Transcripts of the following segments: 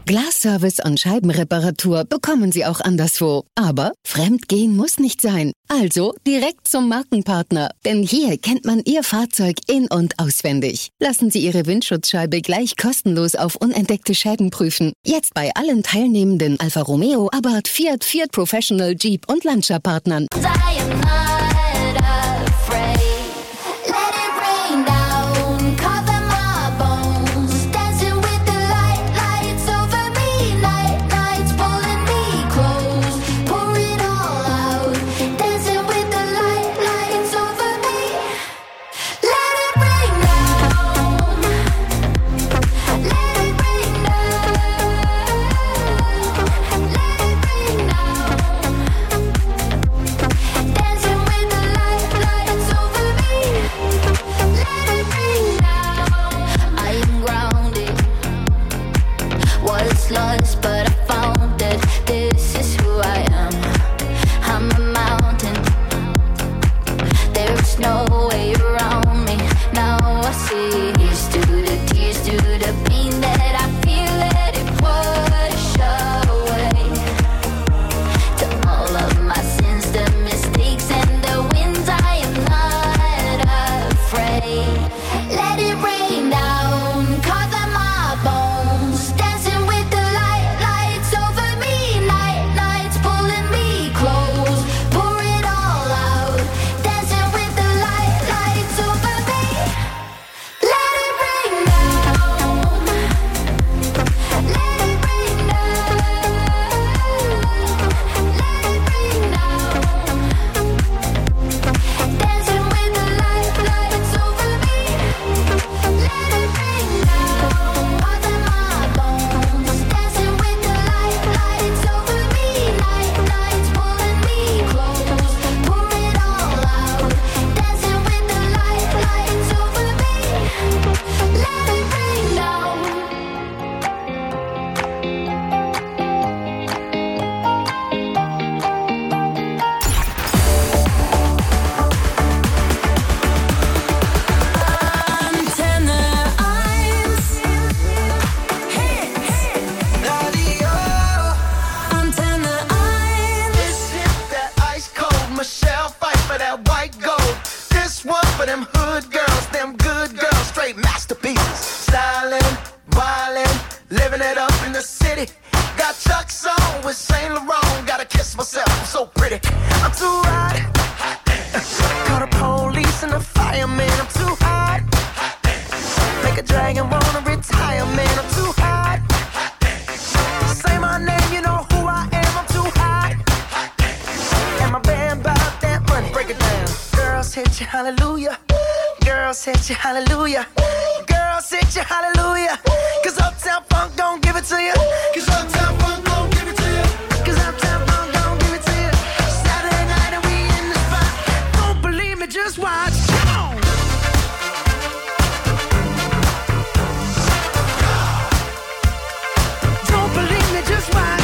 Glasservice und Scheibenreparatur bekommen Sie auch anderswo. Aber fremdgehen muss nicht sein. Also direkt zum Markenpartner. Denn hier kennt man Ihr Fahrzeug in- und auswendig. Lassen Sie Ihre Windschutzscheibe gleich kostenlos auf unentdeckte Schäden prüfen. Jetzt bei allen teilnehmenden Alfa Romeo, Abarth, Fiat Professional, Jeep und Lancia-Partnern. Lost, but I found it. This is who I am. I'm a mountain. There is no way around me. Now I see. Here's to the tears, to the pain that I feel. Let it wash away. To all of my sins, the mistakes and the wins, I am not afraid. Let it rain down, cover my bones. Dancing with the lights over me. Nights pulling me close. Pour it all out. Dancing with the lights over me. Let it rain down. Let it rain down. Let it rain down. Dancing with the lights over me. Let it rain down. Cover my bones. Dancing with the lights over me. Nights pulling me close. Pour it all out. Dancing with the lights over me. Let it rain down. Antenne 1. Antenne 1. That ice cold Michelle fight for that white gold. This one for them hood girls, them good girls, straight masterpieces. Stylin', wildin', living it up in the city. Got Chuck's on with Saint Laurent. Gotta kiss myself, I'm so pretty. I'm too hot. Call the police and the fireman. I'm too hot. Make a dragon wanna retire, man. I'm too hot. Say my name, you know who I am. I'm too hot. And my band bought that money. Break it down. Girls hit you, hallelujah. Girls hit you, hallelujah. Girls hit you, hallelujah. Cause Uptown Funk don't give it to you. Cause Uptown Funk don't give it to you. Cause Uptown Funk don't give it to you. Saturday night and we in the spot. Don't believe me, just watch. Come on. Don't believe me, just watch.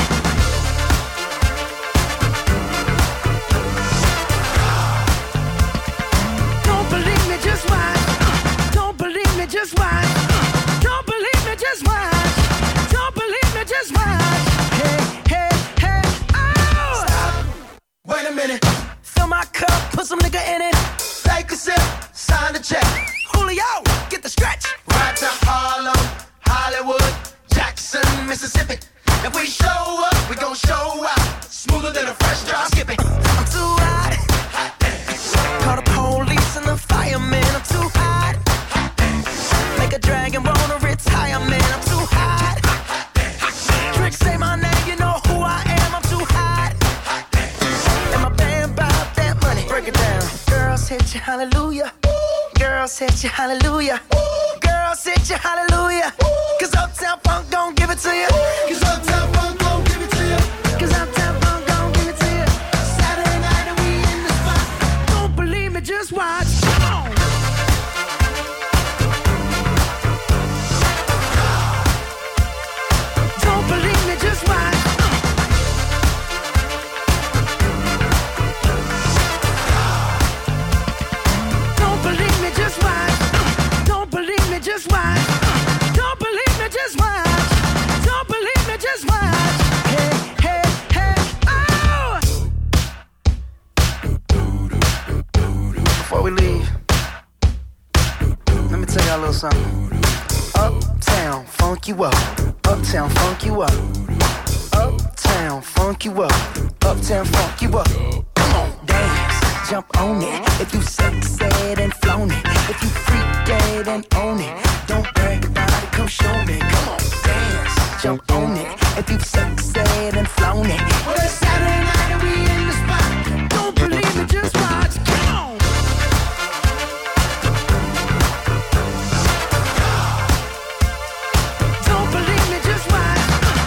Don't believe me, just watch. Don't believe me, just watch. Don't believe me, just watch. Don't believe me, just watch. Hey, hey, hey, oh! Stop. Wait a minute. Fill my cup, put some nigga in it. Take a sip, sign the check. Julio, get the stretch. Right to Harlem, Hollywood, Jackson, Mississippi. If we show up, we gon' show out. Smoother than a fresh drop. Skip it. I'm too hot. Call the police and the fireman. I'm too hot. Make a dragon wanna retire, man. I'm too hot. Tricks say my name, you know who I am. I'm too hot. And my band bought that money. Break it down. Girls hit you, hallelujah. Girls hit you, hallelujah. Girls hit you, hallelujah. Cause Uptown Funk don't give it to you. Cause Uptown Funk don't give it to you. Cause Uptown Funk don't give it to you. Saturday night and we in the spot. Don't believe me, just watch. Come on. Don't believe me, just watch. Don't believe me, just watch. Don't believe me, just watch. Don't believe me, just y'all a little something. Uptown, funk you up. Uptown, funk you up. Uptown, funk you up. Uptown, funk you up. Come on, dance, jump on it. If you sexed and flown it. If you freak dead and own it. Don't brag about it, come show me. Come on, dance, jump on it. If you sexed and flown it. Well, it's Saturday night and we in the spot. Don't believe me, just watch. Come on. Don't believe me, just watch.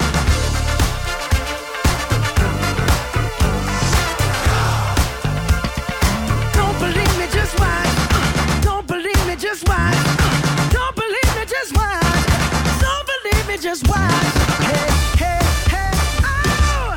Don't believe me, just watch. Don't believe me, just watch. Don't believe me, just watch. Don't believe me, just watch. Hey, hey, hey, oh!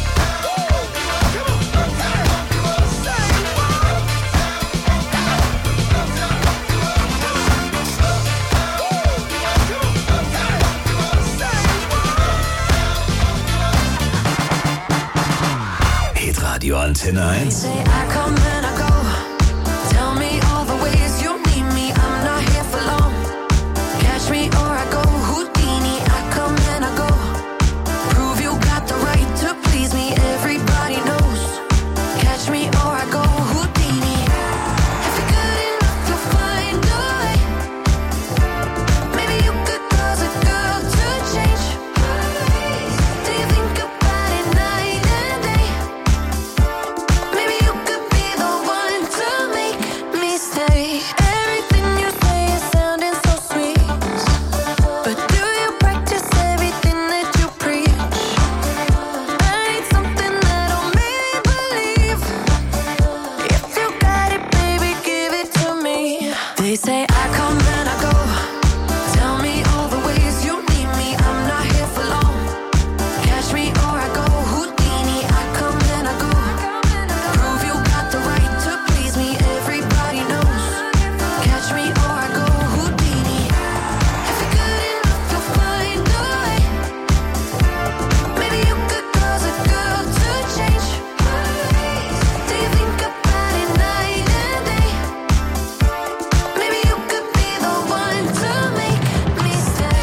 Hitradio Antenne 1. Say I come and I go. Tell me all the ways you need me. I'm not here for long. Catch me or I go Houdini. I come and I go. Prove you got the right to please me. Everybody knows. Catch me or I go Houdini. If you're good enough, you'll find a way. Maybe you could cause a girl to change. Do you think about it night and day? Maybe you could be the one to make me stay. Everything you say is sounding so sweet, but do you practice everything that you preach? I need something that'll make me believe. If you got it, baby, give it to me. They say I come and I go. Tell me all the ways you need me. I'm not here for long. Catch me or I go Houdini. I come and I go. Prove you got the right to please me. Everybody knows. Catch me or I go Houdini. If you're good enough, you'll find a way. Maybe you could cause a girl to change. Do you think about it night and day? Maybe you could be the one to make me stay.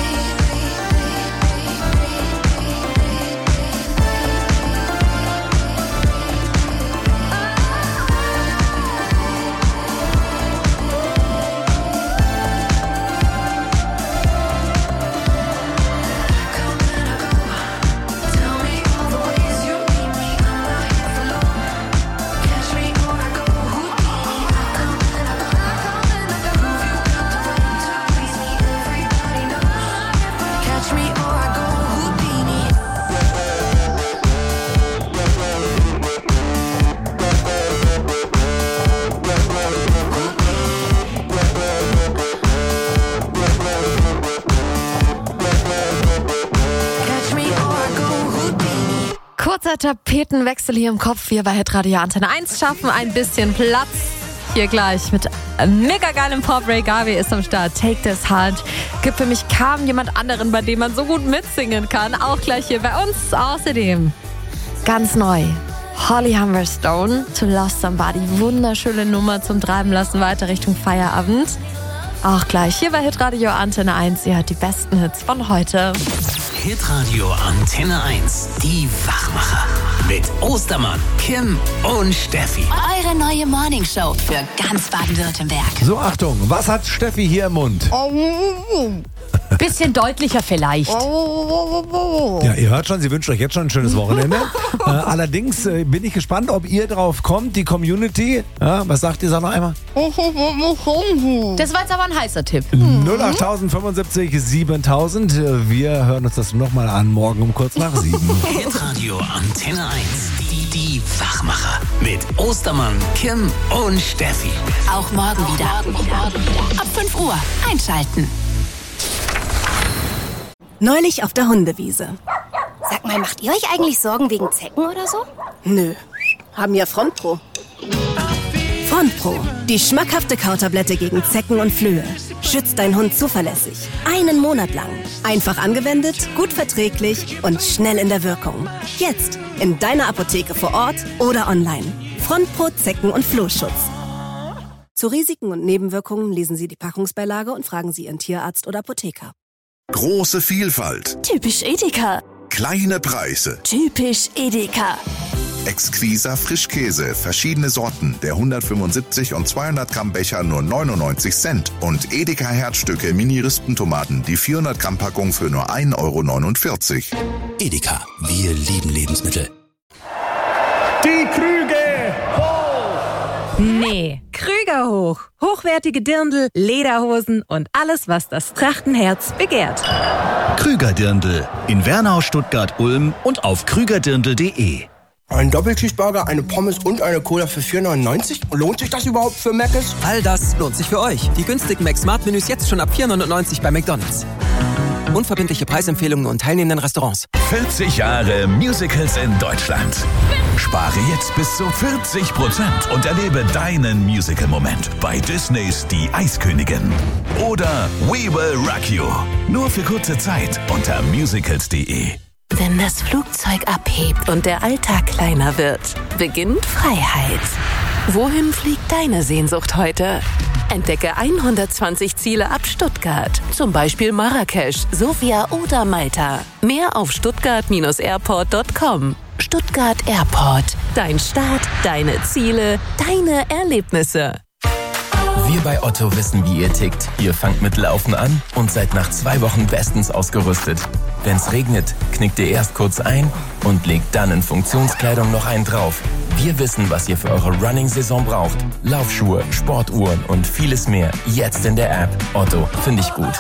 Come and I go. Tell me all the ways you need me. I'm not here for long. Catch me or I go Houdini. I come and I go. Prove you got the right to please me. Everybody knows. Catch me or I go Houdini. Catch me or I go Houdini. Kurzer Tapetenwechsel hier im Kopf. Wir bei Hitradio Antenne 1 schaffen ein bisschen Platz. Hier gleich mit mega geilem Pop. Ray Garvey ist am Start. Take This Heart. Gibt für mich kaum jemand anderen, bei dem man so gut mitsingen kann. Auch gleich hier bei uns. Außerdem ganz neu. Holly Humberstone, To Lost Somebody. Wunderschöne Nummer zum Treiben lassen weiter Richtung Feierabend. Auch gleich hier bei Hitradio Antenne 1. Sie hört die besten Hits von heute. Hitradio Antenne 1. Die Wachmacher. Mit Ostermann, Kim und Steffi. Eure neue Morningshow für ganz Baden-Württemberg. So, Achtung, was hat Steffi hier im Mund? Bisschen deutlicher vielleicht. Ja, ihr hört schon, sie wünscht euch jetzt schon ein schönes Wochenende. Allerdings bin ich gespannt, ob ihr drauf kommt, die Community. Ja, was sagt ihr, sag noch einmal? Das war jetzt aber ein heißer Tipp. 08075 7000. Wir hören uns das nochmal an, morgen um kurz nach 7. Hitradio Antenne 1. Die Wachmacher. Mit Ostermann, Kim und Steffi. Auch morgen wieder. Ab 5 Uhr einschalten. Neulich auf der Hundewiese. Sag mal, macht ihr euch eigentlich Sorgen wegen Zecken oder so? Nö, haben ja Frontpro. Frontpro, die schmackhafte Kautablette gegen Zecken und Flöhe. Schützt deinen Hund zuverlässig. 1 Monat lang. Einfach angewendet, gut verträglich und schnell in der Wirkung. Jetzt in deiner Apotheke vor Ort oder online. Frontpro Zecken- und Flohschutz. Zu Risiken und Nebenwirkungen lesen Sie die Packungsbeilage und fragen Sie Ihren Tierarzt oder Apotheker. Große Vielfalt. Typisch Edeka. Kleine Preise. Typisch Edeka. Exquiser Frischkäse, verschiedene Sorten, der 175 und 200 Gramm Becher nur 99 Cent. Und Edeka Herzstücke Mini-Rispentomaten, die 400 Gramm Packung für nur 1,49 €. Edeka, wir lieben Lebensmittel. Die Krüge hoch! Nee, Krüger hoch. Hochwertige Dirndl, Lederhosen und alles, was das Trachtenherz begehrt. Krüger-Dirndl in Wernau, Stuttgart, Ulm und auf krügerdirndl.de. Ein Doppelcheeseburger, eine Pommes und eine Cola für 4,99 €? Lohnt sich das überhaupt für Mc's? All das lohnt sich für euch. Die günstigen Mac-Smart-Menüs jetzt schon ab 4,99 € bei McDonald's. Unverbindliche Preisempfehlungen und teilnehmenden Restaurants. 40 Jahre Musicals in Deutschland. Spare jetzt bis zu 40% und erlebe deinen Musical-Moment bei Disneys Die Eiskönigin. Oder We Will Rock You. Nur für kurze Zeit unter musicals.de. Wenn das Flugzeug abhebt und der Alltag kleiner wird, beginnt Freiheit. Wohin fliegt deine Sehnsucht heute? Entdecke 120 Ziele ab Stuttgart, zum Beispiel Marrakesch, Sofia oder Malta. Mehr auf stuttgart-airport.com. Stuttgart Airport. Dein Start, deine Ziele, deine Erlebnisse. Wir bei Otto wissen, wie ihr tickt. Ihr fangt mit Laufen an und seid nach 2 Wochen bestens ausgerüstet. Wenn's regnet, knickt ihr erst kurz ein und legt dann in Funktionskleidung noch einen drauf. Wir wissen, was ihr für eure Running-Saison braucht. Laufschuhe, Sportuhren und vieles mehr. Jetzt in der App. Otto, finde ich gut.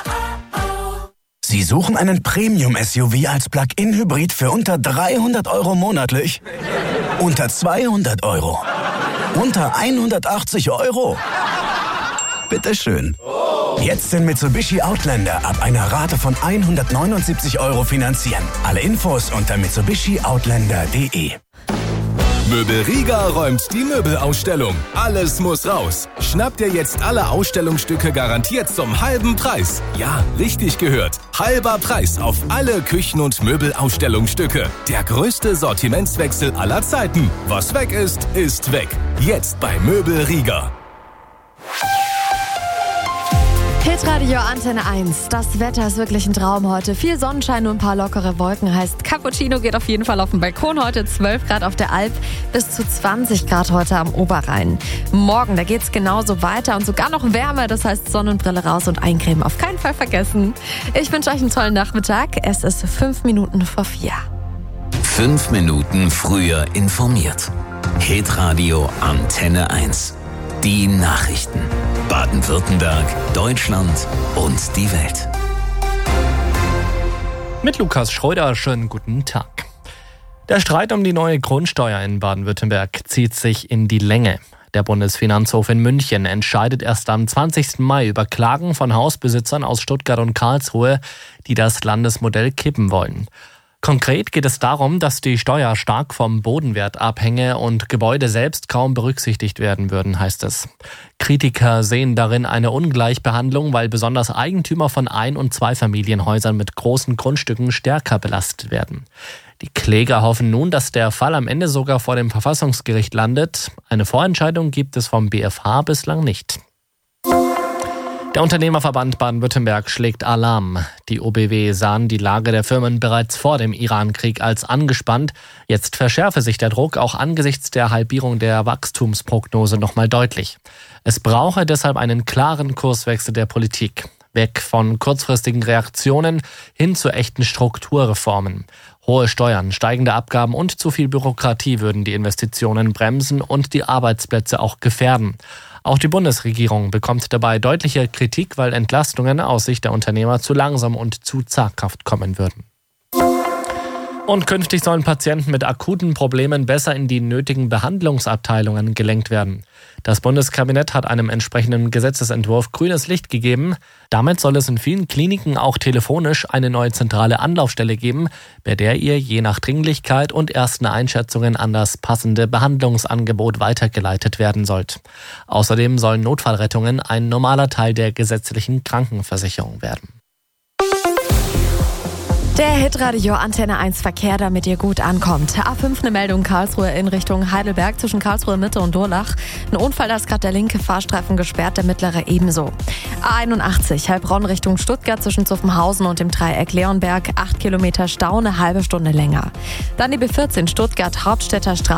Sie suchen einen Premium-SUV als Plug-in-Hybrid für unter 300 € monatlich? Unter 200 €? Unter 180 €? Bitteschön. Jetzt den Mitsubishi Outlander ab einer Rate von 179 € finanzieren. Alle Infos unter mitsubishioutlander.de. Möbel Rieger räumt die Möbelausstellung. Alles muss raus. Schnappt ihr jetzt alle Ausstellungsstücke garantiert zum halben Preis. Ja, richtig gehört. Halber Preis auf alle Küchen- und Möbelausstellungsstücke. Der größte Sortimentswechsel aller Zeiten. Was weg ist, ist weg. Jetzt bei Möbel Rieger. Hitradio Antenne 1. Das Wetter ist wirklich ein Traum heute. Viel Sonnenschein und ein paar lockere Wolken. Heißt, Cappuccino geht auf jeden Fall auf den Balkon heute. 12 Grad auf der Alp, bis zu 20 Grad heute am Oberrhein. Morgen, da geht's genauso weiter und sogar noch wärmer. Das heißt, Sonnenbrille raus und eincremen auf keinen Fall vergessen. Ich wünsche euch einen tollen Nachmittag. Es ist 5 Minuten vor 4. 5 Minuten früher informiert. Hitradio Antenne 1. Die Nachrichten. Baden-Württemberg, Deutschland und die Welt. Mit Lukas Schröder, schönen guten Tag. Der Streit um die neue Grundsteuer in Baden-Württemberg zieht sich in die Länge. Der Bundesfinanzhof in München entscheidet erst am 20. Mai über Klagen von Hausbesitzern aus Stuttgart und Karlsruhe, die das Landesmodell kippen wollen. Konkret geht es darum, dass die Steuer stark vom Bodenwert abhänge und Gebäude selbst kaum berücksichtigt werden würden, heißt es. Kritiker sehen darin eine Ungleichbehandlung, weil besonders Eigentümer von Ein- und Zweifamilienhäusern mit großen Grundstücken stärker belastet werden. Die Kläger hoffen nun, dass der Fall am Ende sogar vor dem Verfassungsgericht landet. Eine Vorentscheidung gibt es vom BfH bislang nicht. Der Unternehmerverband Baden-Württemberg schlägt Alarm. Die OBW sahen die Lage der Firmen bereits vor dem Iran-Krieg als angespannt. Jetzt verschärfe sich der Druck auch angesichts der Halbierung der Wachstumsprognose nochmal deutlich. Es brauche deshalb einen klaren Kurswechsel der Politik. Weg von kurzfristigen Reaktionen hin zu echten Strukturreformen. Hohe Steuern, steigende Abgaben und zu viel Bürokratie würden die Investitionen bremsen und die Arbeitsplätze auch gefährden. Auch die Bundesregierung bekommt dabei deutliche Kritik, weil Entlastungen aus Sicht der Unternehmer zu langsam und zu zaghaft kommen würden. Und künftig sollen Patienten mit akuten Problemen besser in die nötigen Behandlungsabteilungen gelenkt werden. Das Bundeskabinett hat einem entsprechenden Gesetzesentwurf grünes Licht gegeben. Damit soll es in vielen Kliniken auch telefonisch eine neue zentrale Anlaufstelle geben, bei der ihr je nach Dringlichkeit und ersten Einschätzungen an das passende Behandlungsangebot weitergeleitet werden sollt. Außerdem sollen Notfallrettungen ein normaler Teil der gesetzlichen Krankenversicherung werden. Der Hitradio Antenne 1 Verkehr, damit ihr gut ankommt. A5 eine Meldung Karlsruhe in Richtung Heidelberg zwischen Karlsruhe Mitte und Durlach. Ein Unfall, da ist gerade der linke Fahrstreifen gesperrt, der mittlere ebenso. A81 Heilbronn Richtung Stuttgart zwischen Zuffenhausen und dem Dreieck Leonberg. 8 Kilometer Stau, eine halbe Stunde länger. Dann die B14 Stuttgart Hauptstädter Straße.